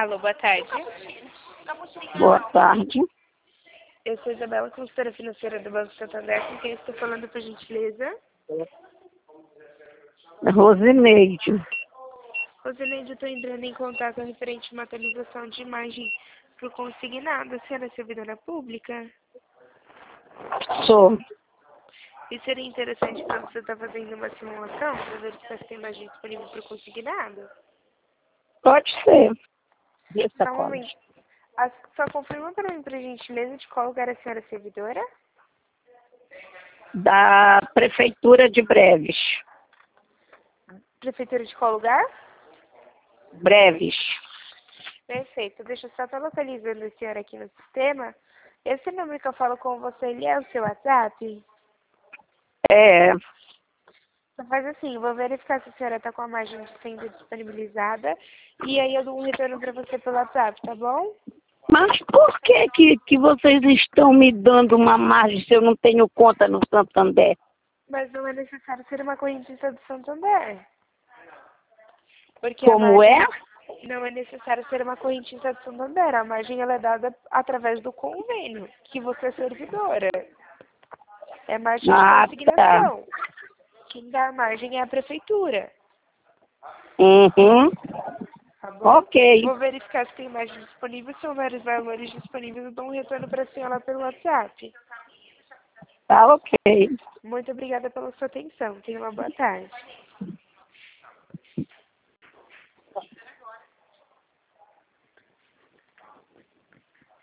Alô, boa tarde. Boa tarde. Eu sou Isabela, consultora financeira do Banco Santander. Com quem eu estou falando, por gentileza? Rosineide. Rosineide, eu estou entrando em contato referente a uma atualização de imagem por consignado. A senhora é servidora pública? Sou. E seria interessante para você estar fazendo uma simulação para verificar se tem imagem disponível por consignado? Pode ser. Essa Só um momento. Só confirma para mim, por gentileza, de qual lugar a senhora é servidora? Da Prefeitura de Breves. Prefeitura de qual lugar? Breves. Perfeito. Deixa eu só estar localizando a senhora aqui no sistema. Esse número que eu falo com você, ele é o seu WhatsApp? É. Então faz assim, eu vou verificar se a senhora está com a margem sendo disponibilizada e aí eu dou um retorno para você pelo WhatsApp, tá bom? Mas por que vocês estão me dando uma margem se eu não tenho conta no Santander? Mas não é necessário ser uma correntista do Santander. Porque a Como margem é? não é necessário ser uma correntista do Santander. A margem ela é dada através do convênio, que você é servidora. É margem de Ah, tá. consignação. Quem dá a margem é a prefeitura. Uhum. Tá bom? Ok. Vou verificar se tem margem disponível. Se houver os valores disponíveis, eu dou um retorno para a senhora pelo WhatsApp. Tá ok. Muito obrigada pela sua atenção. Tenha uma boa tarde.